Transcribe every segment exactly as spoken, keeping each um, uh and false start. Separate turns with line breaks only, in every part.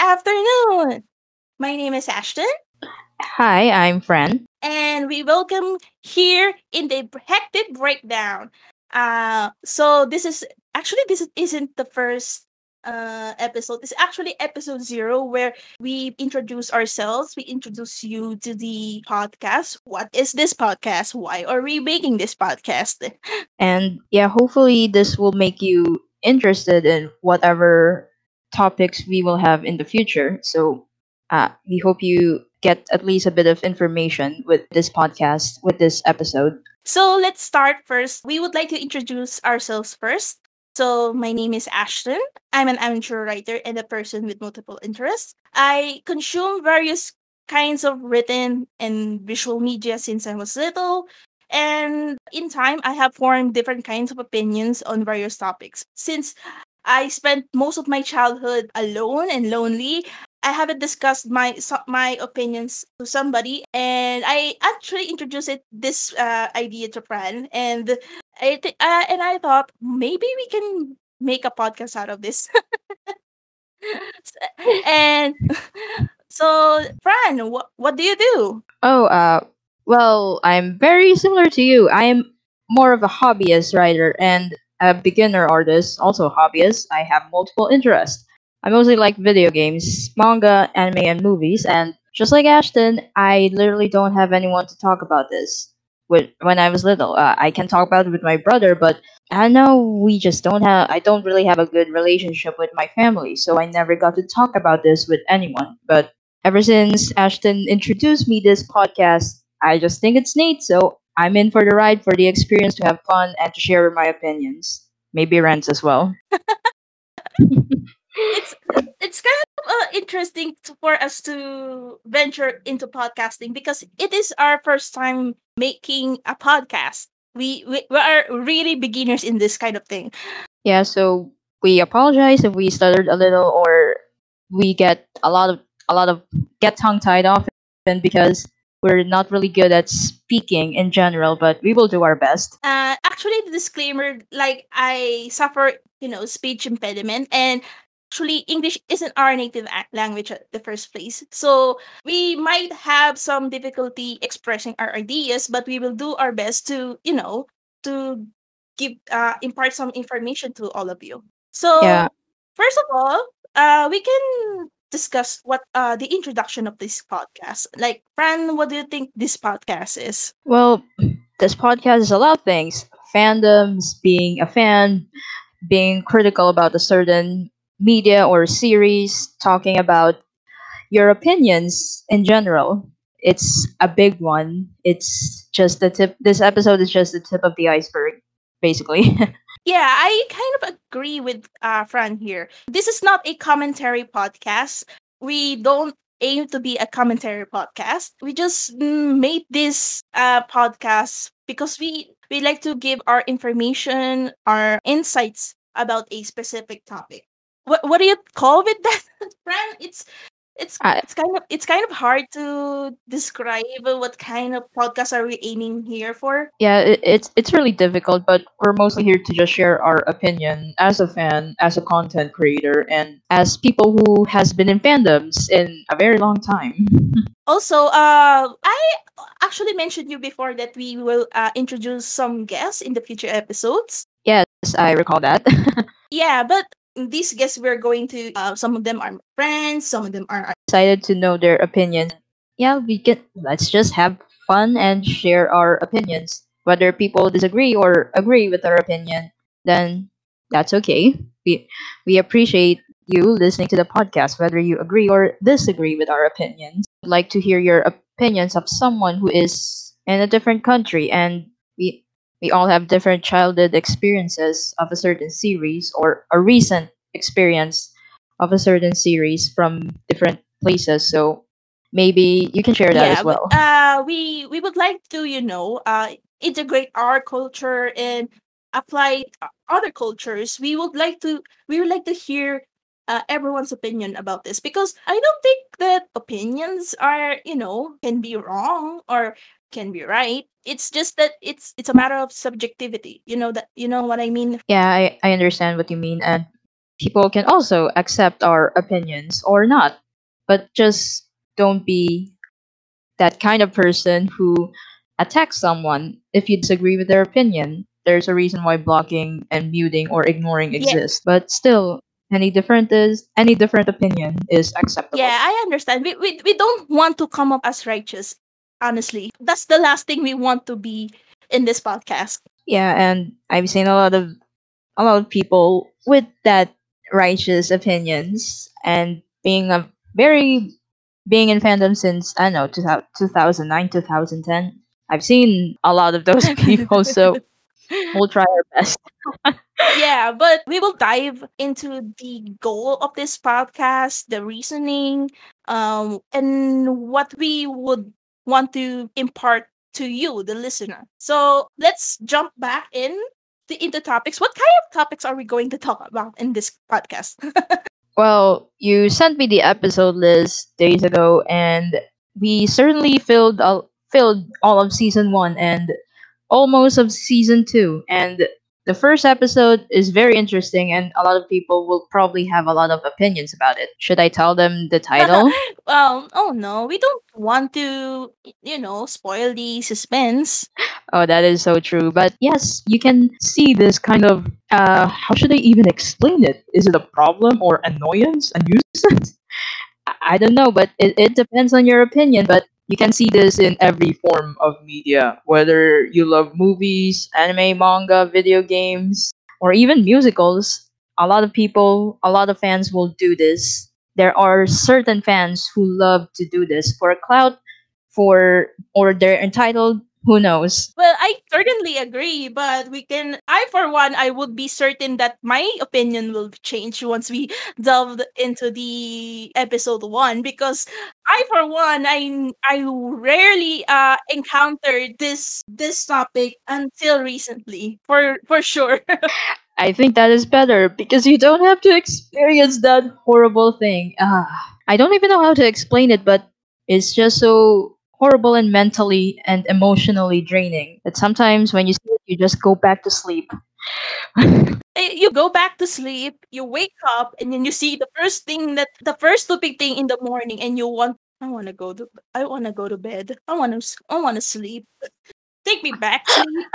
afternoon. My name is Ashton,
Hi, I'm Fran.
and we welcome here in the hectic breakdown. Uh, so this is actually this is- isn't the first uh episode. It's actually episode zero where we introduce ourselves. We introduce you to the podcast. What is this podcast? Why are we making this podcast?
And yeah, hopefully this will make you interested in whatever topics we will have in the future. So uh, we hope you get at least a bit of information with this podcast, with this episode.
So let's start first. We would like to introduce ourselves first. So my name is Ashton. I'm an amateur writer and a person with multiple interests. I consume various kinds of written and visual media since I was little. And in time, I have formed different kinds of opinions on various topics. Since I spent most of my childhood alone and lonely, I haven't discussed my so- my opinions to somebody, and I actually introduced it this uh, idea to Fran, and I th- uh, and I thought maybe we can make a podcast out of this. and so, Fran, what what do you do?
Oh, uh, well, I'm very similar to you. I am more of a hobbyist writer and a beginner artist, also a hobbyist. I have multiple interests. I mostly like video games, manga, anime, and movies. And just like Ashton, I literally don't have anyone to talk about this. With when I was little, uh, I can talk about it with my brother, but I know we just don't have. I don't really have a good relationship with my family, so I never got to talk about this with anyone. But ever since Ashton introduced me this podcast, I just think it's neat. So I'm in for the ride, for the experience, to have fun and to share my opinions. Maybe rants as well.
It's it's kind of uh, interesting to, for us to venture into podcasting because it is our first time making a podcast. We, we we are really beginners in this kind of thing.
Yeah, so we apologize if we stuttered a little or we get a lot of a lot of get tongue tied often because we're not really good at speaking in general, but we will do our best.
Uh, actually, the disclaimer, like I suffer, you know, speech impediment, and actually English isn't our native a- language at the first place. So we might have some difficulty expressing our ideas, but we will do our best to, you know, to give uh, impart some information to all of you.
Yeah.
So first of all, uh, we can discuss what uh the introduction of this podcast. Like, Fran, what do you think this podcast is?
Well, this podcast is a lot of things. Fandoms, being a fan, being critical about a certain media or series, talking about your opinions in general. It's a big one. It's just the tip. This episode is just the tip of the iceberg, basically.
Yeah, I kind of agree with uh, Fran here. This is not a commentary podcast. We don't aim to be a commentary podcast. We just mm, made this uh, podcast because we we like to give our information, our insights about a specific topic. What what do you call with that, Fran? It's it's
I,
it's kind of it's kind of hard to describe what kind of podcast are we aiming here for.
yeah, it, it's it's really difficult, but we're mostly here to just share our opinion as a fan, as a content creator, and as people who has been in fandoms in a very long time.
Also, uh, I actually mentioned you before that we will uh, introduce some guests in the future episodes.
Yes, I recall that.
Yeah, but these guests we're going to uh, some of them are my friends, some of them are
Excited to know their opinions. Yeah, we can. Let's just have fun and share our opinions. Whether people disagree or agree with our opinion, then that's okay. We we appreciate you listening to the podcast, whether you agree or disagree with our opinions. I'd like to hear your opinions of someone who is in a different country, and we we all have different childhood experiences of a certain series or a recent experience of a certain series from different places. So maybe you can share that
yeah,
as
but
well.
uh, we we would like to you know uh integrate our culture and apply o- other cultures. We would like to we would like to hear uh, everyone's opinion about this because I don't think that opinions are you know can be wrong or can be right. It's just that it's it's a matter of subjectivity. You know that you know what I mean.
Yeah, I, I understand what you mean. And people can also accept our opinions or not. But just don't be that kind of person who attacks someone if you disagree with their opinion. There's a reason why blocking and muting or ignoring
Yeah,
exist. But still, any different is any different opinion is
yeah,
acceptable.
I understand. We, we we don't want to come up as righteous. Honestly, that's the last thing we want to be in this podcast.
Yeah, and I've seen a lot of a lot of people with that righteous opinions and being a very being in fandom since I don't know two thousand nine two thousand ten. I've seen a lot of those people, so we'll try our best.
Yeah, but we will dive into the goal of this podcast, the reasoning, um, and what we would want to impart to you, the listener. So let's jump back in the, into topics. What kind of topics are we going to talk about in this podcast?
Well, you sent me the episode list days ago, and we certainly filled all, filled all of season one and almost of season two. And the first episode is very interesting, and a lot of people will probably have a lot of opinions about it. Should I tell them the title?
Well, oh no, we don't want to, y- you know, spoil the suspense.
Oh, that is so true. But yes, you can see this kind of. Uh, how should I even explain it? Is it a problem or annoyance, a nuisance? I I don't know, but it, it depends on your opinion. But you can see this in every form of media, whether you love movies, anime, manga, video games, or even musicals. A lot of people, a lot of fans will do this. There are certain fans who love to do this for clout, for or they're entitled. Who knows?
Well, I certainly agree, but we can. I, for one, I would be certain that my opinion will change once we delved into the episode one, because I, for one, I I rarely uh encountered this this topic until recently, for for sure.
I think that is better because you don't have to experience that horrible thing. Ah, I don't even know how to explain it, but it's just so horrible and mentally and emotionally draining that sometimes when you see it, you just go back to sleep.
Eh, you go back to sleep, you wake up, and then you see the first thing that the first stupid thing in the morning, and you want. I want to go to. I want to go to bed. I want to. I want to sleep. Take me back, sleep.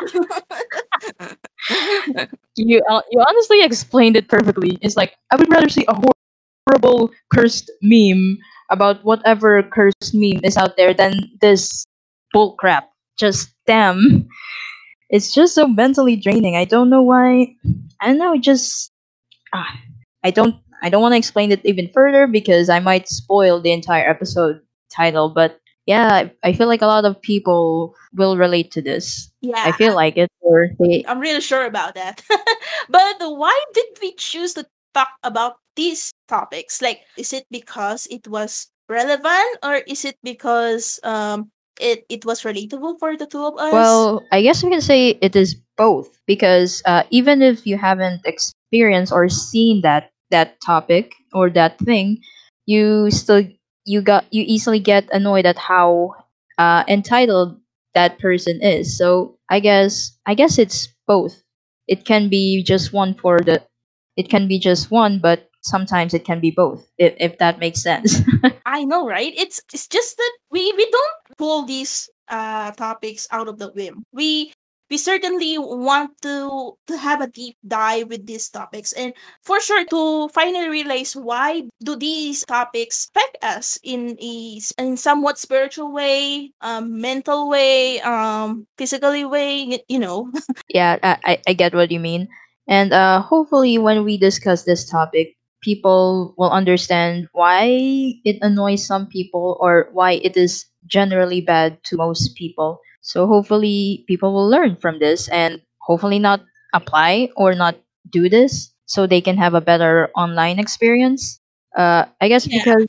You uh, you honestly explained it perfectly. It's like I would rather see a horrible cursed meme about whatever cursed meme is out there than this bull crap. Just damn. It's just so mentally draining. I don't know why. I don't know. It just ah, I don't. I don't want to explain it even further because I might spoil the entire episode title. But yeah, I, I feel like a lot of people will relate to this. I
Yeah,
feel like it, or they.
I'm really sure about that. But why did we choose to talk about these topics? Like, is it because it was relevant, or is it because um it it was relatable for the two of us?
Well, I guess we can say it is both because uh, even if you haven't experienced or seen that that topic or that thing, you still you got you easily get annoyed at how uh, entitled that person is. So I guess I guess it's both. It can be just one for the. It can be just one, but sometimes it can be both. If if that makes sense.
I know, right? It's it's just that we we don't pull these uh topics out of the whim. We we certainly want to to have a deep dive with these topics, and for sure to finally realize why do these topics affect us in a s- in somewhat spiritual way, um mental way, um physically way, y- you know.
Yeah, I, I I get what you mean. And uh, hopefully, when we discuss this topic, people will understand why it annoys some people or why it is generally bad to most people. So, hopefully, people will learn from this and hopefully not apply or not do this so they can have a better online experience. Uh, I guess
Yeah.
because.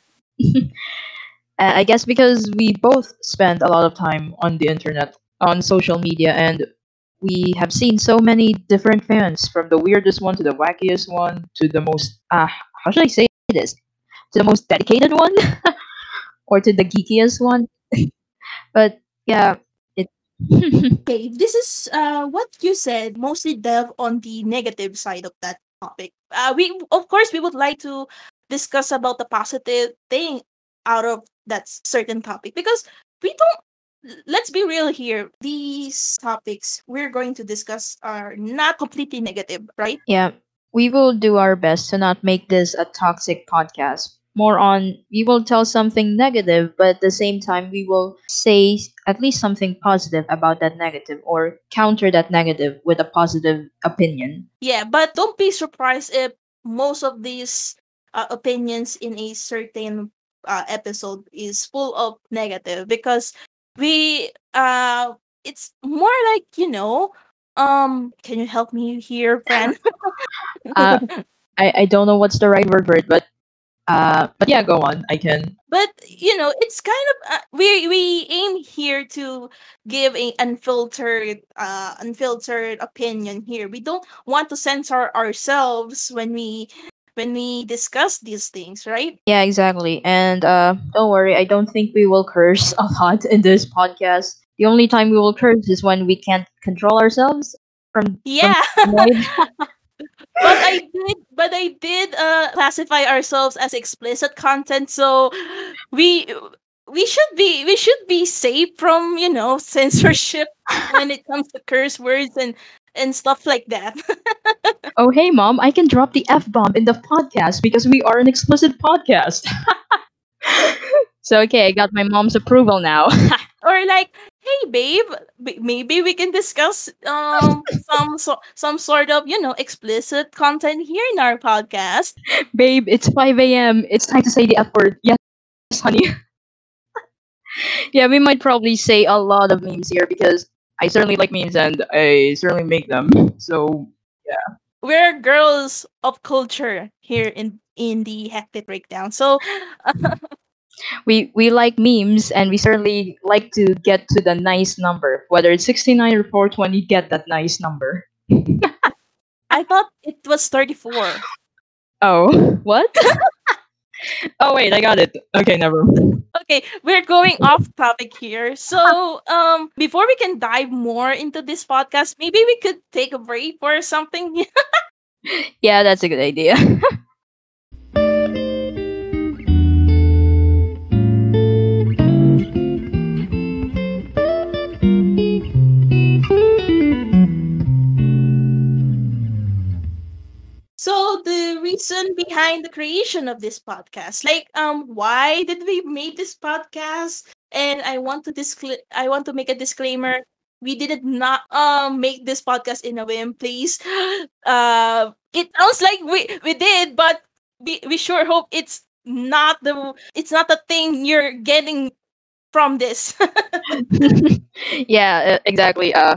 Uh, I guess because we both spend a lot of time on the internet, on social media, and we have seen so many different fans, from the weirdest one to the wackiest one to the most, uh, how should I say this? To the most dedicated one or to the geekiest one. But yeah, it.
Okay, this is uh what you said, mostly delve on the negative side of that topic. Uh, we of course we would like to discuss about the positive thing out of that s- certain topic, because we don't. Let's be real here. These topics we're going to discuss are not completely negative, right?
Yeah, we will do our best to not make this a toxic podcast. More on, we will tell something negative, but at the same time, we will say at least something positive about that negative or counter that negative with a positive opinion.
Yeah, but don't be surprised if most of these uh, opinions in a certain uh, episode is full of negative, because we uh it's more like, you know, um can you help me here, friend?
Uh, I, I don't know what's the right word for it, but uh, but yeah, go on. I can.
But you know, it's kind of uh, we we aim here to give a unfiltered uh unfiltered opinion here. We don't want to censor ourselves when we when we discuss these things, right?
Yeah, exactly. And uh, don't worry, I don't think we will curse a lot in this podcast. The only time we will curse is when we can't control ourselves from from
Yeah.
annoyed.
but I did but I did uh classify ourselves as explicit content, so we we should be we should be safe from, you know, censorship when it comes to curse words and and stuff like that.
Oh, hey, mom, I can drop the F bomb in the podcast because we are an explicit podcast. So, okay, I got my mom's approval now.
Or like, hey babe, b- maybe we can discuss um some so- some sort of, you know, explicit content here in our podcast.
Babe, it's five a m. It's time to say the F word. Yes, honey. Yeah, we might probably say a lot of memes here because I certainly like memes and I certainly make them. So,
We're girls of culture here in in the Hectic Breakdown. So
we we like memes and we certainly like to get to the nice number, whether it's sixty-nine or four twenty, get that nice number.
I thought it was thirty-four.
Oh, what? Oh, wait, I got it. Okay, never.
Okay, we're going off topic here. So, um, before we can dive more into this podcast, maybe we could take a break or something.
Yeah, that's a good idea.
So the reason behind the creation of this podcast, like, um, why did we make this podcast? And I want to discla- I want to make a disclaimer. We did not um make this podcast in a whim, please. Uh, it sounds like we we did, but we we sure hope it's not the it's not the thing you're getting from this.
Yeah, uh, exactly. Uh,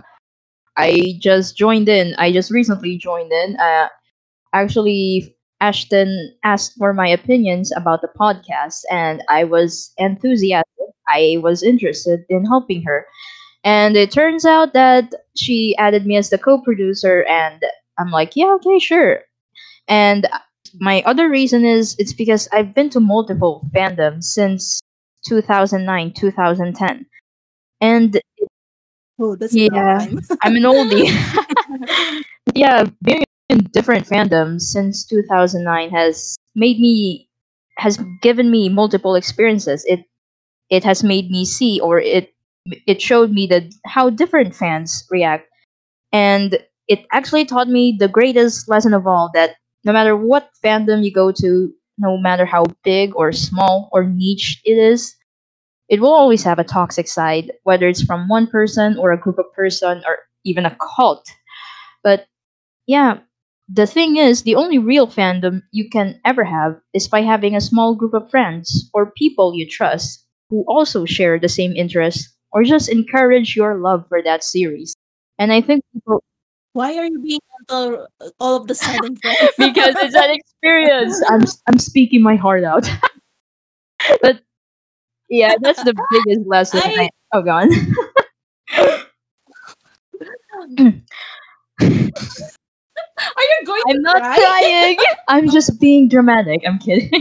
I just joined in. I just recently joined in. Uh, actually, Ashton asked for my opinions about the podcast, and I was enthusiastic. I was interested in helping her. And it turns out that she added me as the co producer, and I'm like, yeah, okay, sure. And my other reason is it's because I've been to multiple fandoms since two thousand nine, two thousand ten. And
Oh, that's a long
yeah,
time.
I'm an oldie. Yeah, being in different fandoms since two thousand nine has made me has given me multiple experiences. It it has made me see, or it it showed me that how different fans react, and it actually taught me the greatest lesson of all, that no matter what fandom you go to, no matter how big or small or niche it is, it will always have a toxic side, whether it's from one person or a group of person or even a cult. But yeah, the thing is, the only real fandom you can ever have is by having a small group of friends or people you trust who also share the same interests or just encourage your love for that series. And I think people,
Why are you being all, all of the sudden, friend?
because it's an experience, I'm I'm speaking my heart out. But yeah, that's the biggest lesson.
I
I oh gone.
Are you going to
I'm not
cry?
crying. I'm just being dramatic. I'm kidding.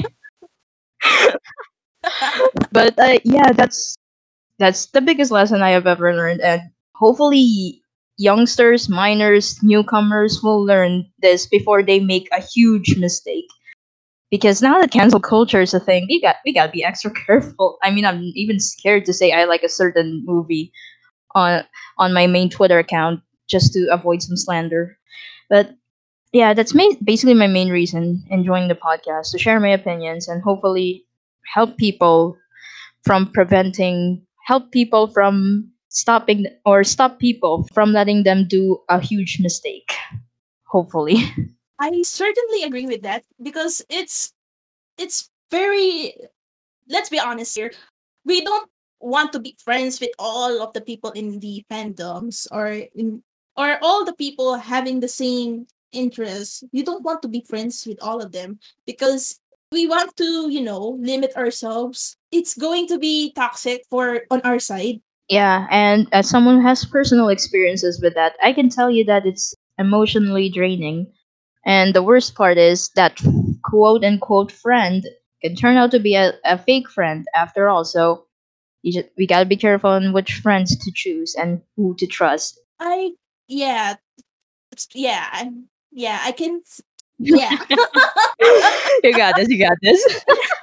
But uh, yeah, that's that's the biggest lesson I have ever learned, and hopefully youngsters, minors, newcomers will learn this before they make a huge mistake. Because now that cancel culture is a thing, we got we gotta be extra careful. I mean, I'm even scared to say I like a certain movie on on my main Twitter account just to avoid some slander. But yeah, that's ma- basically my main reason in joining the podcast, to share my opinions and hopefully help people from preventing help people from stopping or stop people from letting them do a huge mistake, hopefully.
I certainly agree with that because it's it's very, let's be honest here. We don't want to be friends with all of the people in the fandoms or in or all the people having the same interests. You don't want to be friends with all of them because we want to, you know, limit ourselves. It's going to be toxic for on our side.
Yeah, and as someone who has personal experiences with that, I can tell you that it's emotionally draining. And the worst part is that quote unquote friend can turn out to be a, a fake friend after all. So you just, we gotta be careful on which friends to choose and who to trust.
I yeah, it's- yeah, I, yeah, I can s- yeah.
You got this, you got this.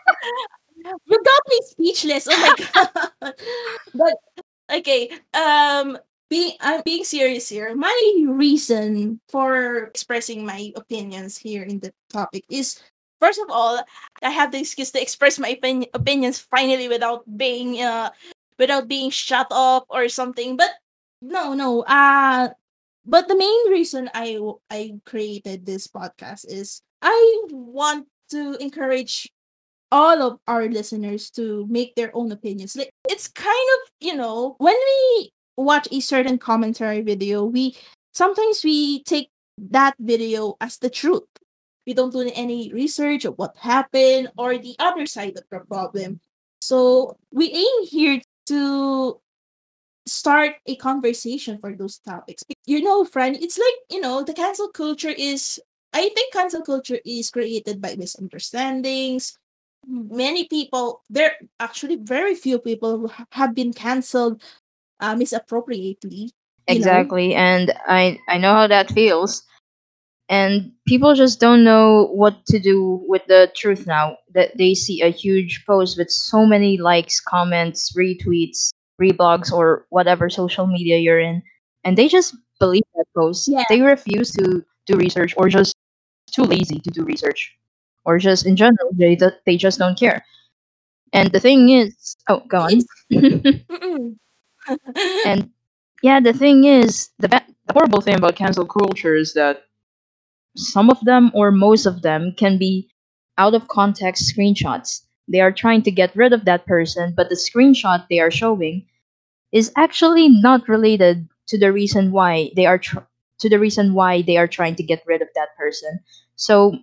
You got me speechless. Oh my god. But okay, um being I'm being serious here. My reason for expressing my opinions here in the topic is, first of all, I have the excuse to express my opin- opinions finally without being uh without being shut up or something. But no, no. Uh but the main reason I w- I created this podcast is I want to encourage all of our listeners to make their own opinions. Like, it's kind of, you know, when we watch a certain commentary video, we sometimes we take that video as the truth. We don't do any research of what happened or the other side of the problem. So we aim here to start a conversation for those topics. You know, friend, it's like, you know, the cancel culture is, I think cancel culture is created by misunderstandings. Many people, there actually very few people who ha- have been canceled uh, misappropriately, you know.
Exactly, and I I know how that feels. And people just don't know what to do with the truth now that they see a huge post with so many likes, comments, retweets, reblogs, or whatever social media you're in, and they just believe that post.
Yeah,
They refuse to do research, or just too lazy to do research, or just in general they ju- they just don't care. And the thing is, oh, go on.
it's mm-mm.
And yeah, the thing is, the, ba- the horrible thing about cancel culture is that some of them or most of them can be out of context screenshots. They are trying to get rid of that person, but the screenshot they are showing is actually not related to the reason why they are tr- to the reason why they are trying to get rid of that person. So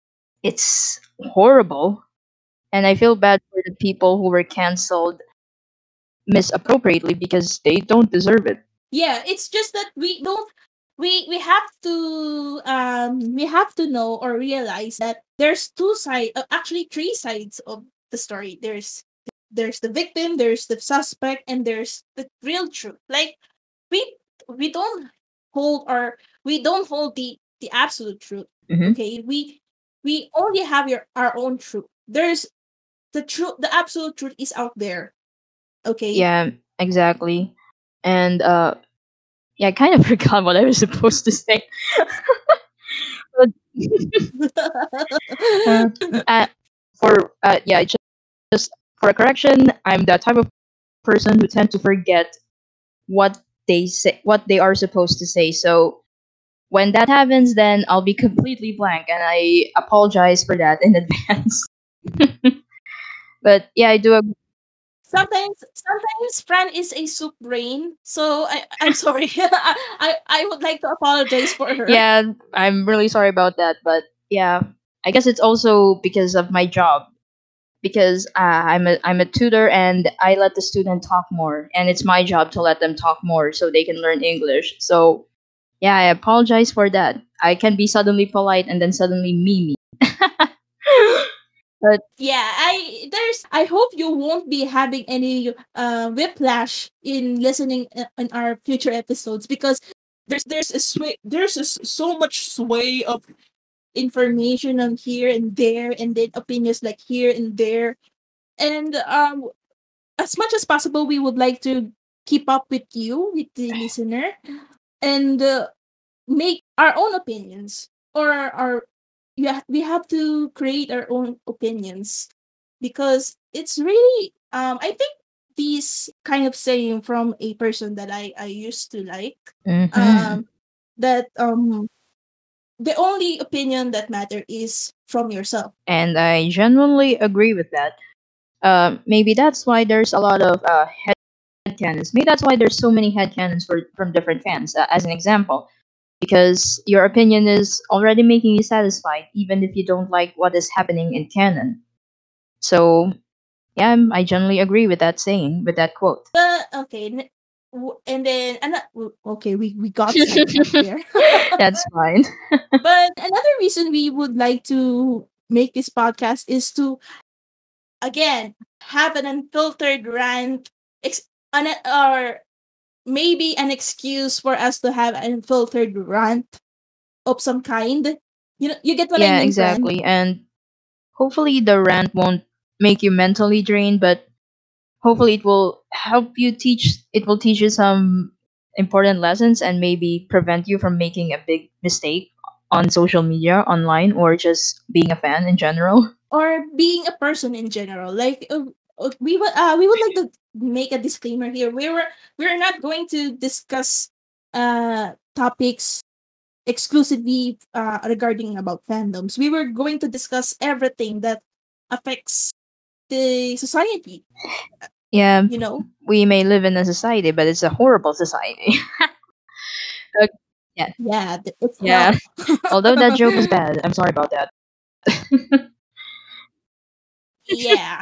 it's horrible, and I feel bad for the people who were canceled misappropriately because they don't deserve it.
Yeah, it's just that we don't we we have to um we have to know or realize that there's two sides, uh, actually three sides of the story. There's there's the victim, there's the suspect, and there's the real truth. Like, we we don't hold or we don't hold the the absolute truth.
Hmm.
Okay, we we only have your our own truth. There's the truth, the absolute truth is out there. Okay.
Yeah, exactly. And uh, yeah, I kind of forgot what I was supposed to say. But uh, uh, for uh, yeah, just, just for a correction, I'm the type of person who tend to forget what they say, what they are supposed to say. So when that happens, then I'll be completely blank, and I apologize for that in advance. But yeah, I do. Ag-
Sometimes, sometimes Fran is a soup brain, so I, I'm sorry. I, I, I would like to apologize for her.
yeah, I'm really sorry about that. But yeah, I guess it's also because of my job. Because uh, I'm a I'm a tutor and I let the student talk more, and it's my job to let them talk more so they can learn English. So yeah, I apologize for that. I can be suddenly polite and then suddenly mimi. But
Yeah, I there's I hope you won't be having any uh whiplash in listening uh, in our future episodes because there's a sway there's a, s- so much sway of information on here and there, and then opinions like here and there. And um as much as possible, we would like to keep up with you, with the listener, and uh, make our own opinions, or our you have, we have to create our own opinions, because it's really um I think these kind of saying from a person that i i used to like,
Mm-hmm.
um that um the only opinion that matter is from yourself.
And I genuinely agree with that. Um, maybe that's why there's a lot of uh, headcanons. Maybe that's why there's so many headcanons for from different fans. Uh, as an example, because your opinion is already making you satisfied, even if you don't like what is happening in canon. So yeah, I'm- I generally agree with that saying, with that quote.
But okay, n- w- and then and okay, we we got sidetracked there.
That's fine.
But another reason we would like to make this podcast is to, again, have an unfiltered rant, ex- an, or maybe an excuse for us to have an unfiltered rant of some kind. You know, you get what I
Yeah,
mean, friend?
exactly. And hopefully the rant won't make you mentally drained, but hopefully it will help you teach it will teach you some important lessons and maybe prevent you from making a big mistake on social media, online, or just being a fan in general.
Or being a person in general. Like uh, uh, we would uh, we would like to make a disclaimer here. We were we're not going to discuss uh topics exclusively uh, regarding about fandoms. We were going to discuss everything that affects the society.
Yeah,
You know,
we may live in a society, but it's a horrible society. Ok- yeah,
yeah, th- it's
yeah.
hell.
Although that joke was bad, I'm sorry about that.
Yeah.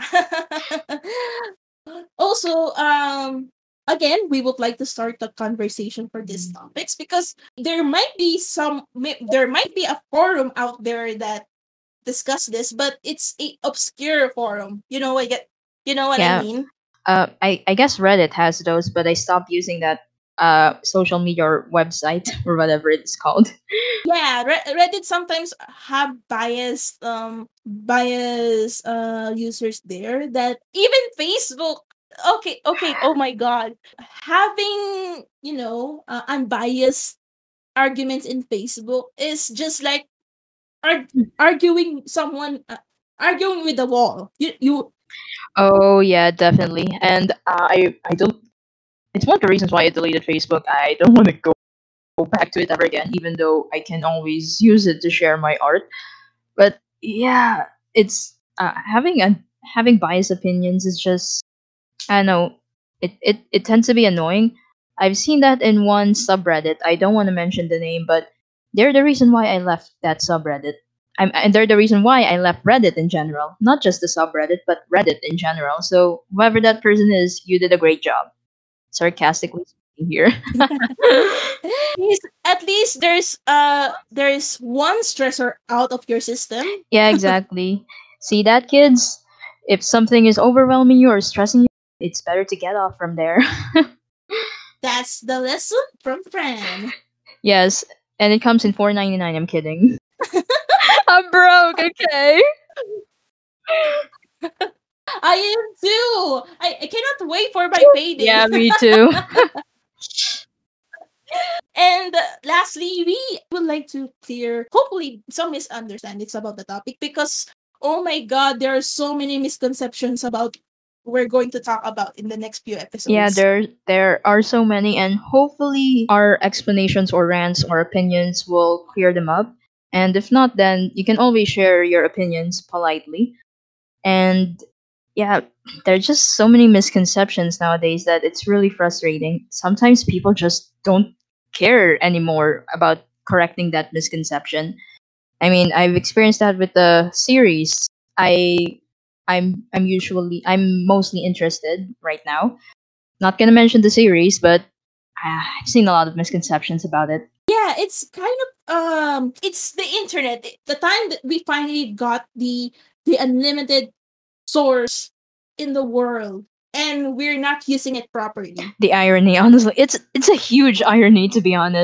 Also, um, again, we would like to start the conversation for these topics, because there might be some, may- there might be a forum out there that discuss this, but it's a obscure forum. You know, I get, you know what I
Yeah,
mean?
uh, I I guess Reddit has those, but I stopped using that uh social media or website or whatever it's called.
Yeah, Re- Reddit sometimes have biased, um, bias uh users there, that even Facebook. Okay, okay. Oh my God, having, you know, uh, unbiased arguments in Facebook is just like arg- arguing someone, uh, arguing with the wall. You you
Oh yeah, definitely. And uh, I I don't. It's one of the reasons why I deleted Facebook. I don't want to go back to it ever again, even though I can always use it to share my art. But yeah, it's uh, having a having biased opinions is just, I don't know, it, it it tends to be annoying. I've seen that in one subreddit. I don't want to mention the name, but they're the reason why I left that subreddit. I'm, and they're the reason why I left Reddit in general, not just the subreddit, but Reddit in general. So whoever that person is, you did a great job. Sarcastically speaking here.
least- at least there's uh there's one stressor out of your system.
Yeah, exactly. See that, kids? If something is overwhelming you or stressing you, it's better to get off from there.
That's the lesson from Fran.
Yes, and it comes in four ninety nine. I'm kidding. I'm broke. Okay.
I am too. I, I cannot wait for my payday.
Yeah, me too.
And uh, lastly, we would like to clear, hopefully, some misunderstandings about the topic, because, oh my God, there are so many misconceptions about we're going to talk about in the next few
Yeah,
episodes.
there there are so many, and hopefully our explanations or rants or opinions will clear them up. And if not, then you can always share your opinions politely. And yeah, there are just so many misconceptions nowadays that it's really frustrating. Sometimes people just don't care anymore about correcting that misconception. I mean, I've experienced that with the series. I I'm I'm usually I'm mostly interested right now. Not gonna mention the series, but ah, I've seen a lot of misconceptions about it.
Yeah, it's kind of um it's the internet. The time that we finally got the the unlimited source in the world, and we're not using it properly.
The irony, honestly, it's it's a huge irony, to be honest.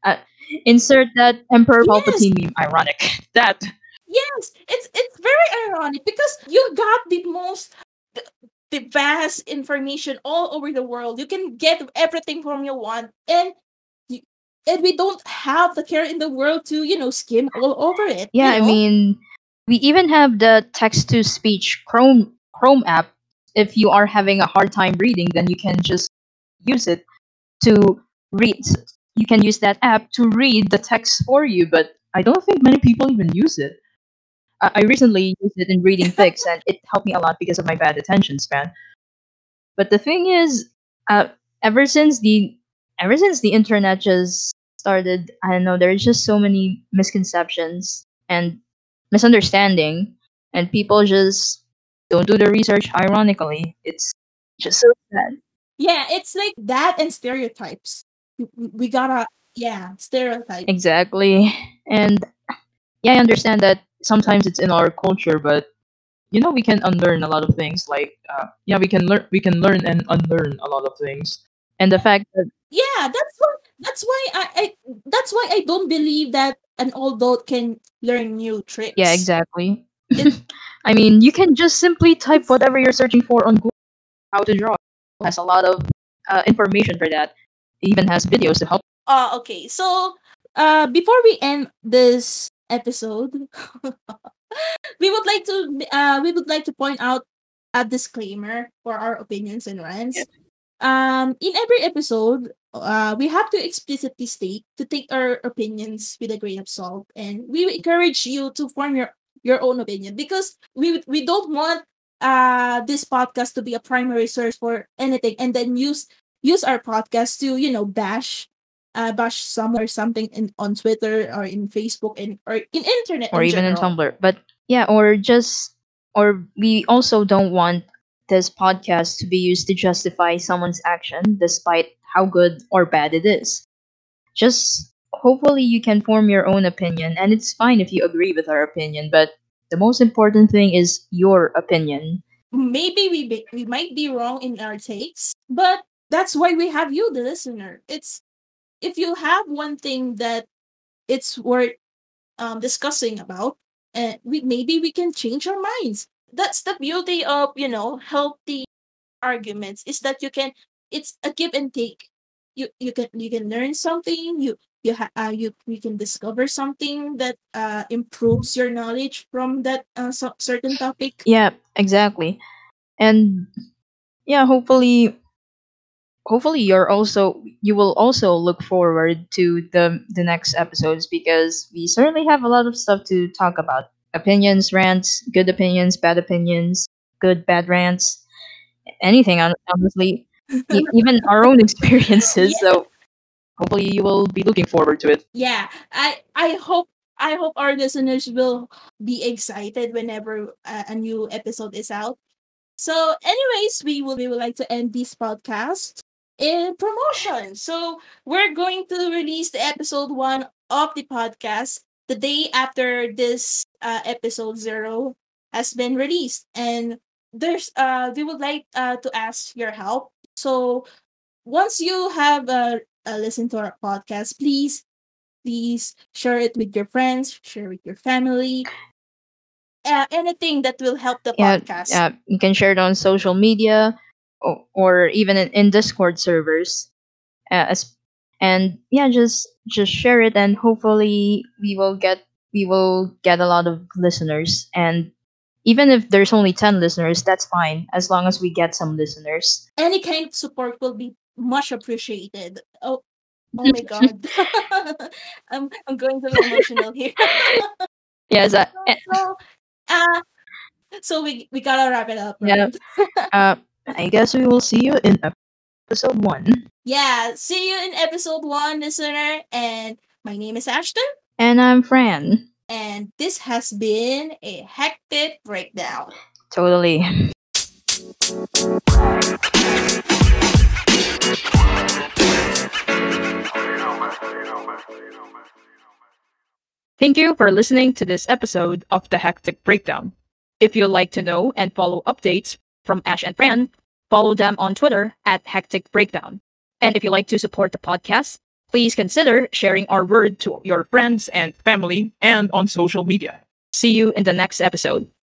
Uh, insert that Emperor
Yes,
Palpatine meme. Ironic. That.
yes, it's it's very ironic because you got the most the, the vast information all over the world. You can get everything from you want, and you, and we don't have the care in the world to you know skim all over it.
Yeah,
You
I
know.
mean, we even have the text to speech Chrome Chrome app. If you are having a hard time reading, then you can just use it to read. You can use that app to read the text for you, but I don't think many people even use it. I I recently used it in reading fics, and it helped me a lot because of my bad attention span. But the thing is, uh, ever since the ever since the internet just started, I don't know. There's just so many misconceptions and misunderstanding, and people just don't do the research. Ironically, it's just so sad.
Yeah, it's like that and stereotypes. We, we we gotta yeah stereotype.
Exactly, and yeah, I understand that sometimes it's in our culture, but you know we can unlearn a lot of things. Like uh, yeah, we can learn we can learn and unlearn a lot of things. And the fact that
Yeah, that's why that's why I, I that's why I don't believe that an adult can learn new
yeah,
tricks.
exactly.
It
I mean, you can just simply type
it's
whatever you're searching for on Google. How to draw it has a lot of uh, information for that. It even has videos to help.
uh okay. So uh before we end this episode, we would like to uh we would like to point out a disclaimer for our opinions and
Yeah,
rants. Um, in every episode, uh, we have to explicitly state to take our opinions with a grain of salt, and we encourage you to form your your own opinion because we we don't want uh this podcast to be a primary source for anything, and then use use our podcast to you know bash uh bash someone or something in on Twitter or in Facebook and or in internet
or
in
even in
general.
Tumblr. But yeah, or just or we also don't want this podcast to be used to justify someone's action despite how good or bad it is. Just hopefully you can form your own opinion, and it's fine if you agree with our opinion, but the most important thing is your opinion.
Maybe we be, we might be wrong in our takes, but that's why we have you, the listener. It's if you have one thing that it's worth um, discussing about, and we maybe we can change our minds. That's the beauty of you know healthy arguments is that you can it's a give and take. You you can you can learn something. You you ha- uh, you you can discover something that uh, improves your knowledge from that uh, so- certain topic.
Yeah, exactly. And yeah, hopefully hopefully you're also you will also look forward to the the next episodes because we certainly have a lot of stuff to talk about. Opinions, rants, good opinions, bad opinions, good bad rants, anything hon- honestly, e- even our own experiences.
Yeah,
So hopefully you will be looking forward to it.
yeah. I I hope I hope our listeners will be excited whenever uh, a new episode is out. So, anyways, we would we would like to end this podcast in promotion. So, we're going to release the episode one of the podcast the day after this uh, episode zero has been released, and there's uh we would like uh to ask your help. So, once you have uh, uh listened to our podcast, please please share it with your friends, share with your family, uh, anything that will help the
Yeah,
podcast.
uh, you can share it on social media or, or even in, in Discord servers. Uh, as, and yeah, just just share it, and hopefully we will get we will get a lot of listeners. And even if there's only ten listeners, that's fine as long as we get some listeners.
Any kind of support will be much appreciated. Oh, oh my god. I'm I'm going to be emotional here.
Yes, uh, eh,
so uh so we we gotta wrap it up,
yeah.
right?
Uh, I guess we will see you in episode one.
Yeah. See you in episode one, listener. And my name is Ashton.
And I'm Fran.
And this has been a hectic breakdown.
Totally. Thank you for listening to this episode of The Hectic Breakdown. If you'd like to know and follow updates from Ash and Fran, follow them on Twitter at Hectic Breakdown. And if you'd like to support the podcast,
Please consider sharing our word to your friends and family and on social media. See you in the next episode.